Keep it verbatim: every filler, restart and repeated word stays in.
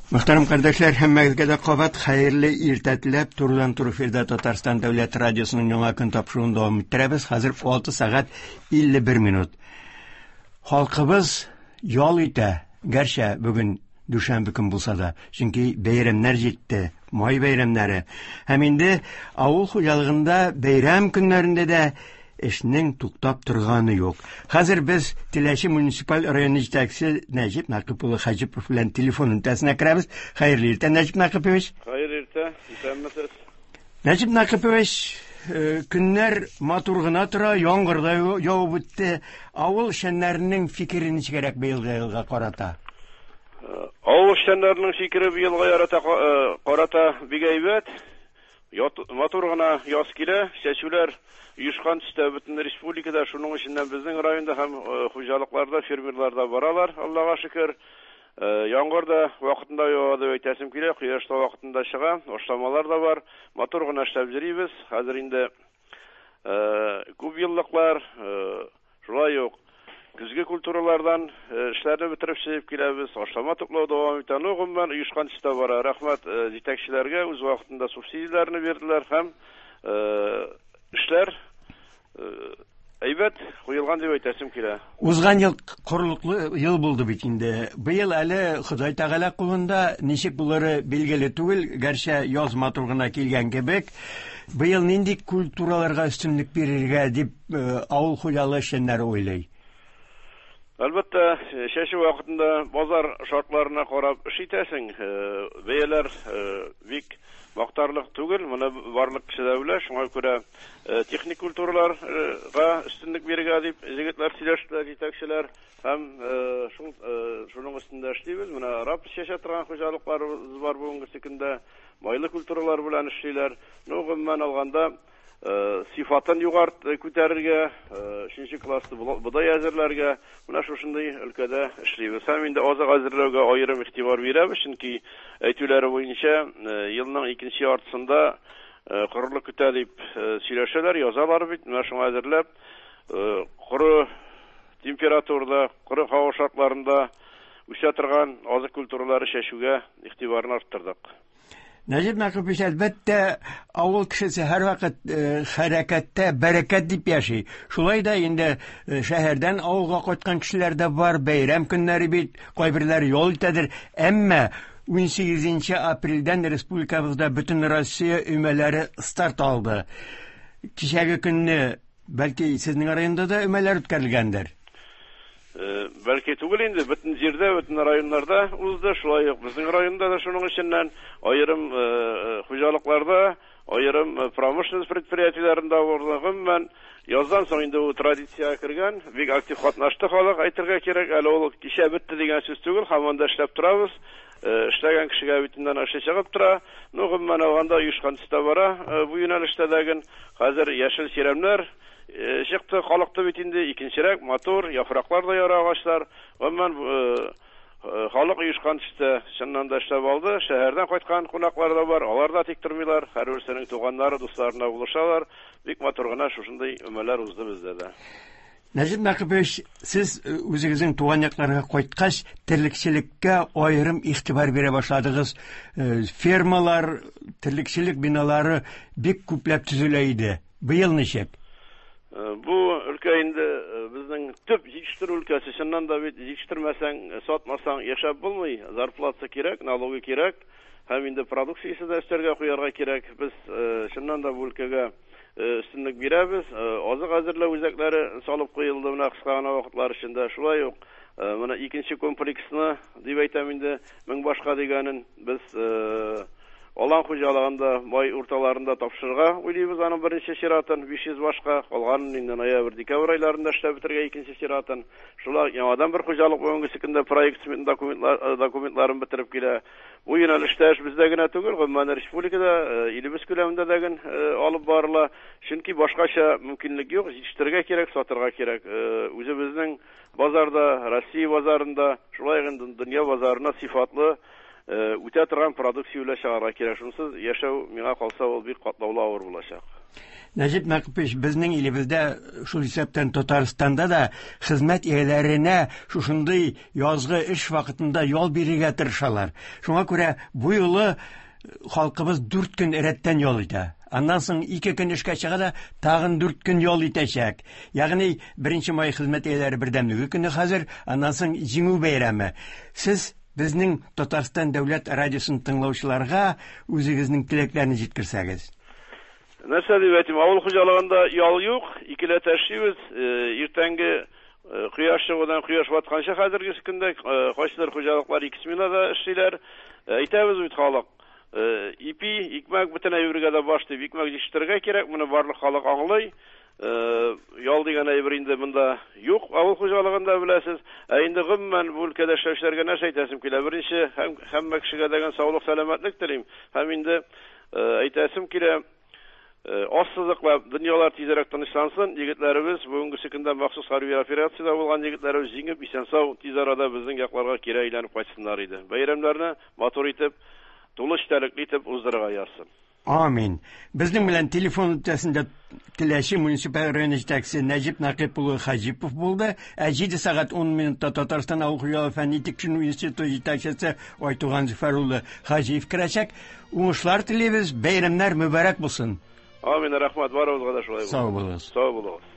Мөхтәрәм кардәшләр, һәммәгезгә дә кабат хәерле иртә теләп, турыдан тур эфирдә Татарстан дәүләт радиосының яңа көн тапшыруын дәвам иттерәбез. Хәзер алты сәгать илле бер минут. Халкыбыз ял итә, гәрчә бүген дүшәмбе көн булса да, чөнки бәйрәмнәр җитте, май бәйрәмнәре. Һәм инде авыл хуҗалыгында бәйрәм көннәрендә дә эшнең туктап торганы юк. Хәзер без Теләче муниципаль районы җитәкчесе Нәҗип Нәкыйп улы Хаҗипов белән телефон өлтәсенә керәбез. Хәерле иртә, Нәҗип Нәкыйпович. Хәерле иртә, исәнмесез? Нәҗип Нәкыйпович, көннәр матур гына тора, яңгыр да явып үтте. Авыл эшчәннәренең фикере ничегрәк быелгы елга карата? Авыл эшчәннәренең фикере быелга карата бик әйбәт. Матур гына яз килә, чәчүләр Юшкан төстә бөтен республикада, шуның өченнән безнең районда һәм хуҗалыкларда, фермерларда баралар, Аллага шөкер. Яңгыр да вакытында ява дип әйтәсем килә, кояш та вакытында чыга, ашламалар да бар. Матур гына эшләп йөрибез. Хәзер инде күп еллыклар, шулай ук көзге культуралардан эшләрне бетереп чыгып киләбез. Ашлама туклау дәвам итә. Гомумән Юшкан төстә бара. Рәхмәт җитәкчеләргә, үз вакытында субсидияләрне бирделәр һәм эшләр әйбәт куелган дип әйтәсем килә. Узган ел корылыклы ел булды бит инде. Быел әле Ходай Тәгалә кулында, ничек булары билгеле түгел, гәрчә яз матур гына килгән кебек. Быел нинди культураларга өстенлек бирергә дип авыл хуҗалыгы эшчәннәре уйлый? Әлбәттә, чәчү вакытында базар шартларына карап эш итәсең. Бәяләр бик мактарлык түгел, моны барлык кеше дә белә, шуңа күрә техник культураларга өстенлек бирергә дип җегетләр сөйләштеләр, җитәкчеләр һәм шуның өстендә эшлибез. Менә рап чәчә торган хуҗалыкларыбыз бар бүгенге көндә, майлы культуралар белән эшлиләр. Гомумән алганда сыйфатын югарт күтәрергә, өченче классты будай әзерләргә, менә шушындый өлкәдә эшлибез. Һәм инде азык әзерләүгә аерым игътибар бирәбез, чөнки әйтүләре буенча елның икенче яртысында корылык көтә дип сөйләшәләр, язалар бит. Менә шуңа әзерләп, коры температурада, коры һава шартларында үсә торган азык культуралары чәчүгә игътибарны арттырдык. Нәҗип Нәкыйпович, әлбәттә, авыл кешесе һәрвакыт хәрәкәттә бәрәкәт дип яши. Шулай да инде шәһәрдән авылга кайткан кешеләр дә бар, бәйрәм көннәре бит, кайберләре ял итәдер. Әмма унсигезенче апрельдән республикабызда бөтен Россия өмәләре старт алды. Кичәге көнне, бәлки, сезнең районда да өмәләр үткәрелгәндер. Бәлки түгел инде, бөтен җирдә, бөтен районнарда узды, шулай ук безнең районда да шуның өченнән аерым хуҗалыкларда, аерым промышленность предприятиеләрендә урнагымман яздан соң инде ул традициягә кергән, бик актив катнашты халык, әйтергә кирәк, әле ул кичә бетте дигән сүз түгел, һаман да эшләп торабыз. Эшләгән кешегә битеннән эше чыгып тора. Гомумән алганда Юшкан төстә бара, бу юнәлештә дәген хәзер яшел сиремнәр чыкты, халыкты бит инде икенчерәк, матур, яфраклар да яра агачлар. Гомумән халык Юшкан төстә чыннан да эшләп алды. Шәһәрдән кайткан кунаклар да бар, алар да тик тормыйлар, һәрберсенең туганнары, дусларына булышалар. Бик матур гына шушындый өмәләр узды бездә дә. Нәҗип Нәкыйпович, сез үзегезнең туган якларга кайткач, терлекчелеккә аерым игътибар бирә башладыгыз. Фермалар, терлекчелек биналары бик күпләп төзелә иде. Быел ничек? Бу өлкә инде безнең төп җитештерү өлкәсе, чыннан да бит җитештермәсәң, сатмасаң яшәп булмый. Зарплата кирәк, налоги кирәк, һәм инде продукциясе дә өстәргә куярга кирәк. Без чыннан да бу өлкәгә өстенлек бирәбез. Азык әзерләү үзәкләре салып куелды менә кыска гына вакытлар эчендә. Шулай ук менә икенче комплексны дип әйтәм инде, мең башка дигәнен без Алан хуҗалыгында май урталарында тапшырырга уйлыйбыз аның беренче чиратын, биш йөз башка, калганын инде ноябрь, декабрь айларында эшләп бетергә икенче чиратын. Шулай яңадан бер хуҗалык бүгенге көндә проект документлар документларын бетереп килә. Бу юнәлештә эш бездә генә түгел, гомумән республикада, илебез күләмендә дә ген алып барыла. Чөнки башкача мөмкинлек юк, җитештерергә кирәк, сатырга кирәк. Үзебезнең базарда, Россия базарында, шулай гына дөнья базарына сыйфатлы үтә торган продукция белән чыгарга кирәк. Шунсыз яшәү миңа калса ул бик катлаулы авыр булачак. Нәҗип Нәкыпович, безнең илебездә, шул исәптән Татарстанда да хезмәт ияләренә шушындый язгы эш вакытында ял бирергә тырышалар. Шуңа күрә бу юлы халкыбыз дүрт көн рәттән ял итә. Аннан соң ике көн эшкә чыга да тагын дүрт көн ял итәчәк. Ягъни беренче май хезмәт ияләре бердәмлеге көне хәзер, аннан соң җиңү бәйрәме. Сез безнең Татарстан дәүләт радиосын тыңлаучыларга үзегезнең теләкләрне җиткерсәгез. Нәрсә дип әйтим, авыл хуҗалыгында ял юк, икеләтә эшлибез. Иртәнге кояш чыгудан кояш батканча хәзерге көндә кайсылар хуҗалыклар ике сменада эшлиләр. Әйтәбез бит халык, ипи, икмәк бөтен әйбергә дә баш дип, икмәк җитештерергә кирәк, моны барлык халык аңлый. Ял дигән әйбер инде монда юк, авыл хуҗалыгында беләсез. Ә инде гомумән бу өлкәдә эшләүчеләргә нәрсә әйтәсем килә? Беренче, һәм һәммә кешегә дигән саулык, сәламәтлек телим. Һәм инде әйтәсем килә, ассызыклап, дөньялар тизрәк тынычлансын. Егетләребез бүгенге көндә махсус хәрби операциядә булган егетләребез җиңеп, исән-сау тиз арада безнең якларга кире әйләнеп кайтсыннар иде. Бәйрәмнәрне матур итеп, тулы эчтәлекле итеп уздырырга язсын. Амин. Безнең белән телефон үтәсендә Теләче муниципаль районы җитәкчесе Нәҗип Нәкыйп улы Хаҗипов булды. Ә җиде сәгать ун минутта Татарстан авыл хуҗалыгы фәнни тикшерү институты җитәкчесе Айтуган Зөфәр улы Хаҗиев керәчәк. Уңышлар телибез, бәйрәмнәр мөбарәк булсын. Амин, рәхмәт, барыгызга да шулай булсын. Сау булыгыз. Сау булыгыз.